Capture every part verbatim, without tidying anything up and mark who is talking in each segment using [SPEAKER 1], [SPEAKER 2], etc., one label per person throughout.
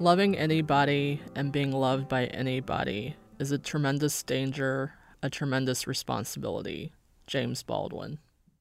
[SPEAKER 1] Loving anybody and being loved by anybody is a tremendous danger, a tremendous responsibility. James Baldwin.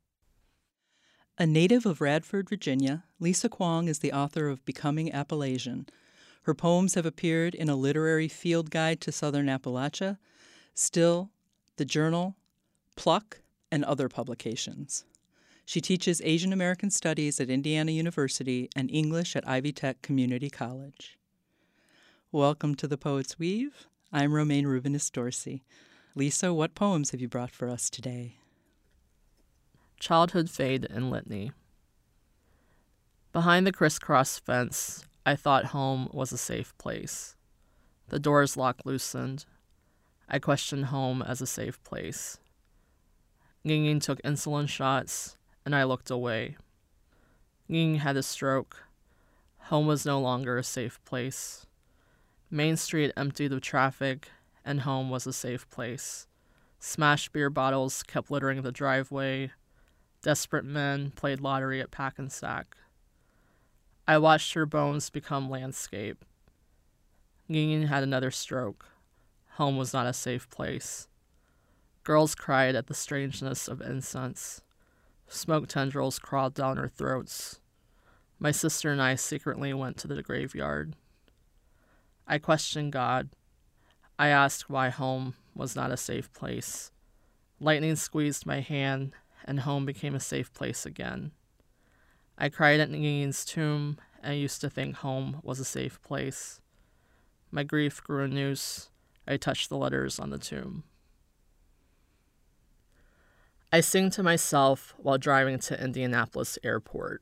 [SPEAKER 2] A native of Radford, Virginia, Lisa Kwong is the author of Becoming Appalachian. Her poems have appeared in a literary field guide to Southern Appalachia, Still, The Journal, Pluck, and other publications. She teaches Asian American Studies at Indiana University and English at Ivy Tech Community College. Welcome to The Poet's Weave. I'm Romaine Rubinis Dorsey. Lisa, what poems have you brought for us today?
[SPEAKER 1] Childhood Fade and Litany. Behind the crisscross fence, I thought home was a safe place. The door's lock loosened. I questioned home as a safe place. Ying took insulin shots, and I looked away. Ying had a stroke. Home was no longer a safe place. Main Street emptied of traffic, and home was a safe place. Smashed beer bottles kept littering the driveway. Desperate men played lottery at Pack-and-Sack. I watched her bones become landscape. Ying had another stroke. Home was not a safe place. Girls cried at the strangeness of incense. Smoke tendrils crawled down her throats. My sister and I secretly went to the graveyard. I questioned God. I asked why home was not a safe place. Lightning squeezed my hand, and home became a safe place again. I cried at Ying's tomb and used to think home was a safe place. My grief grew a noose. I touched the letters on the tomb. I sing to myself while driving to Indianapolis Airport.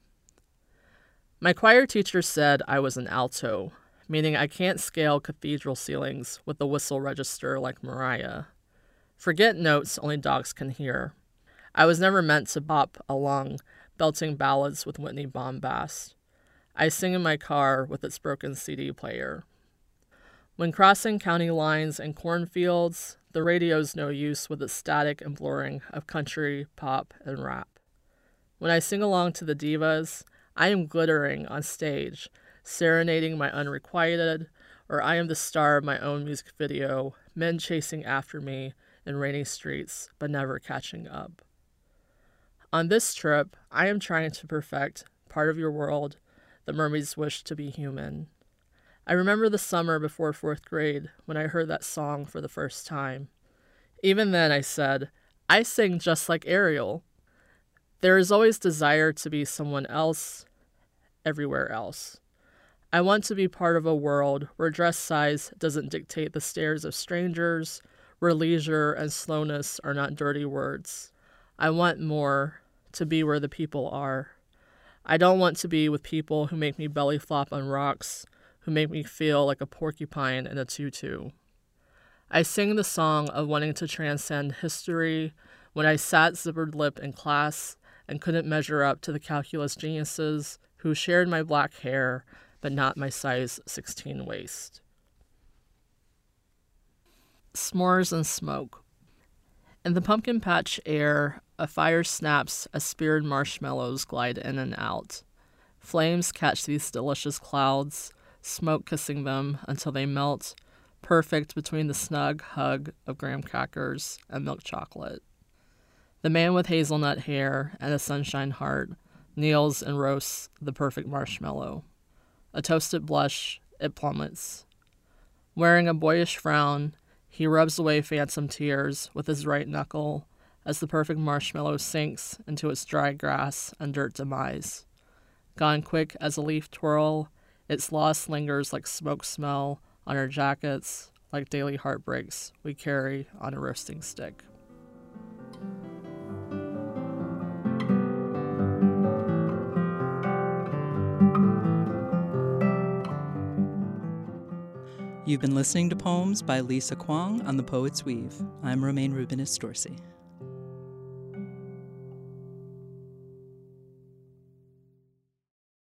[SPEAKER 1] My choir teacher said I was an alto, meaning I can't scale cathedral ceilings with the whistle register like Mariah. Forget notes only dogs can hear. I was never meant to bop along, belting ballads with Whitney bombast. I sing in my car with its broken C D player. When crossing county lines and cornfields, the radio's no use with its static and blurring of country, pop, and rap. When I sing along to the divas, I am glittering on stage, serenading my unrequited, or I am the star of my own music video, men chasing after me in rainy streets, but never catching up. On this trip, I am trying to perfect part of your world the mermaids wish to be human. I remember the summer before fourth grade when I heard that song for the first time. Even then I said, I sing just like Ariel. There is always desire to be someone else, everywhere else. I want to be part of a world where dress size doesn't dictate the stares of strangers, where leisure and slowness are not dirty words. I want more, to be where the people are. I don't want to be with people who make me belly flop on rocks, who make me feel like a porcupine in a tutu. I sing the song of wanting to transcend history when I sat zippered lip in class and couldn't measure up to the calculus geniuses who shared my black hair but not my size sixteen waist. S'mores and smoke. In the pumpkin patch air, a fire snaps as speared marshmallows glide in and out. Flames catch these delicious clouds, smoke kissing them until they melt, perfect between the snug hug of graham crackers and milk chocolate. The man with hazelnut hair and a sunshine heart kneels and roasts the perfect marshmallow. A toasted blush, it plummets. Wearing a boyish frown, he rubs away phantom tears with his right knuckle as the perfect marshmallow sinks into its dry grass and dirt demise. Gone quick as a leaf twirl, its loss lingers like smoke smell on our jackets, like daily heartbreaks we carry on a roasting stick.
[SPEAKER 2] You've been listening to poems by Lisa Kwong on The Poet's Weave. I'm Romaine Rubinis Dorsey.